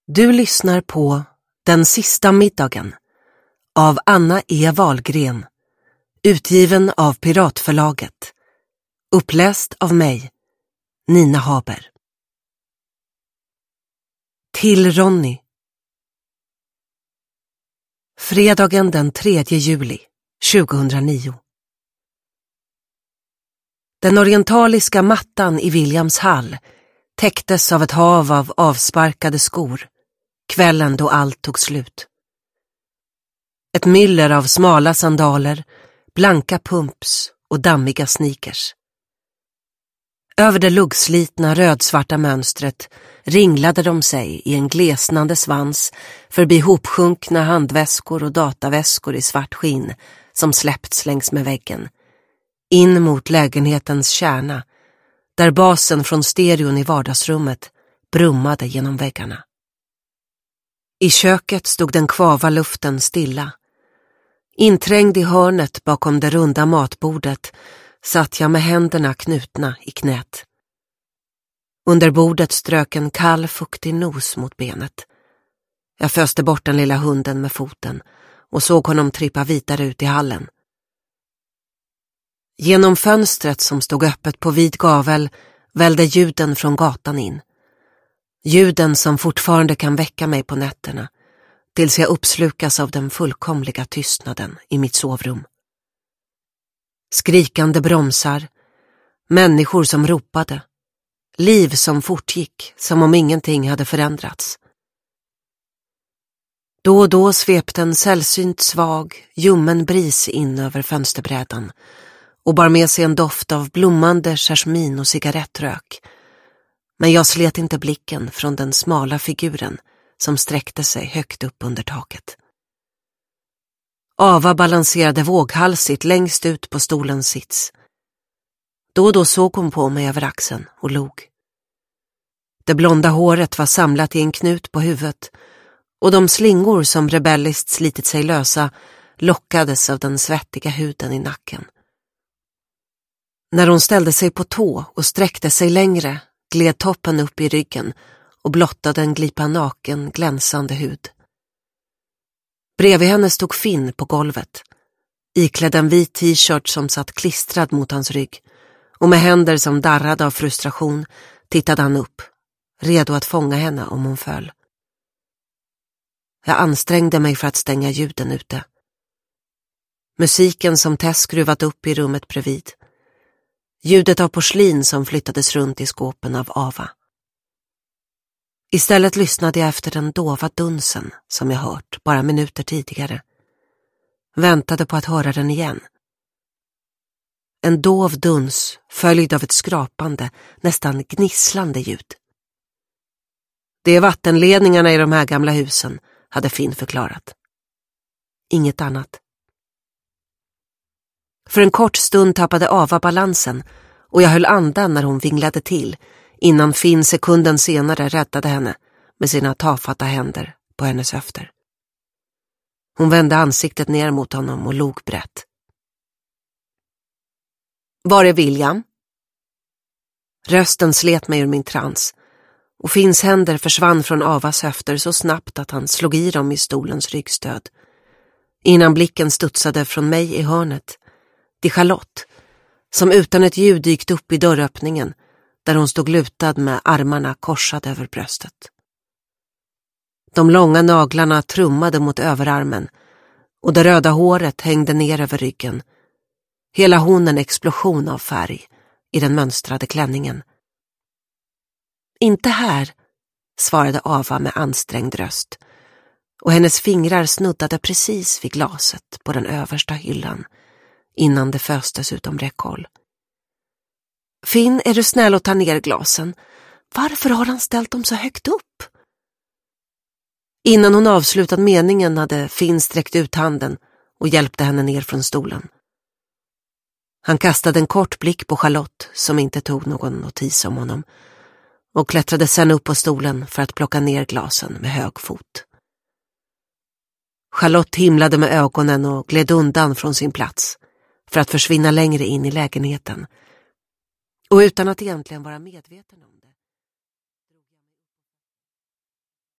Du lyssnar på Den sista middagen av Anna E. Wahlgren, utgiven av Piratförlaget. Uppläst av mig, Nina Haber. Till Ronny. Fredagen den 3 juli 2009. Den orientaliska mattan i Williams hall täcktes av ett hav av avsparkade skor, kvällen då allt tog slut. Ett myller av smala sandaler, blanka pumps och dammiga sneakers. Över det luggslitna rödsvarta mönstret ringlade de sig i en glesnande svans förbi hopsjunkna handväskor och dataväskor i svart skinn som släppts längs med väggen, in mot lägenhetens kärna, där basen från stereon i vardagsrummet brummade genom väggarna. I köket stod den kvava luften stilla. Inträngd i hörnet bakom det runda matbordet satt jag med händerna knutna i knät. Under bordet strök en kall fuktig nos mot benet. Jag föste bort den lilla hunden med foten och såg honom trippa vidare ut i hallen. Genom fönstret som stod öppet på vid gavel vällde ljuden från gatan in. Ljuden som fortfarande kan väcka mig på nätterna tills jag uppslukas av den fullkomliga tystnaden i mitt sovrum. Skrikande bromsar, människor som ropade, liv som fortgick som om ingenting hade förändrats. Då och då svepte en sällsynt svag, ljummen bris in över fönsterbrädan och bar med sig en doft av blommande jasmin och cigarettrök. Men jag slet inte blicken från den smala figuren som sträckte sig högt upp under taket. Ava balanserade våghalsigt längst ut på stolens sits. Då och då såg hon på mig över axeln och log. Det blonda håret var samlat i en knut på huvudet och de slingor som rebelliskt slitit sig lösa lockades av den svettiga huden i nacken. När hon ställde sig på tå och sträckte sig längre gled toppen upp i ryggen och blottade en glipa naken, glänsande hud. Bredvid henne stod Finn på golvet, iklädd en vit t-shirt som satt klistrad mot hans rygg, och med händer som darrade av frustration tittade han upp, redo att fånga henne om hon föll. Jag ansträngde mig för att stänga ljuden ute. Musiken som Tess skruvat upp i rummet bredvid. Ljudet av porslin som flyttades runt i skåpen av Ava. Istället lyssnade jag efter den dova dunsen som jag hört bara minuter tidigare. Väntade på att höra den igen. En dov duns följd av ett skrapande, nästan gnisslande ljud. Det är vattenledningarna i de här gamla husen, hade Finn förklarat. Inget annat. För en kort stund tappade Ava balansen och jag höll andan när hon vinglade till innan Finn sekunden senare räddade henne med sina tafatta händer på hennes höfter. Hon vände ansiktet ner mot honom och log brett. Var är William? Rösten slet mig ur min trans och Finns händer försvann från Avas höfter så snabbt att han slog i dem i stolens ryggstöd. Innan blicken studsade från mig i hörnet till Charlotte, som utan ett ljud dykt upp i dörröppningen där hon stod lutad med armarna korsade över bröstet. De långa naglarna trummade mot överarmen och det röda håret hängde ner över ryggen. Hela hon en explosion av färg i den mönstrade klänningen. Inte här, svarade Ava med ansträngd röst, och hennes fingrar snuddade precis vid glaset på den översta hyllan innan det föstes utom räckhåll. Finn, är du snäll att ta ner glasen? Varför har han ställt dem så högt upp? Innan hon avslutat meningen hade Finn sträckt ut handen och hjälpte henne ner från stolen. Han kastade en kort blick på Charlotte som inte tog någon notis om honom och klättrade sen upp på stolen för att plocka ner glasen med hög fot. Charlotte himlade med ögonen och gled undan från sin plats för att försvinna längre in i lägenheten och utan att egentligen vara medveten om det.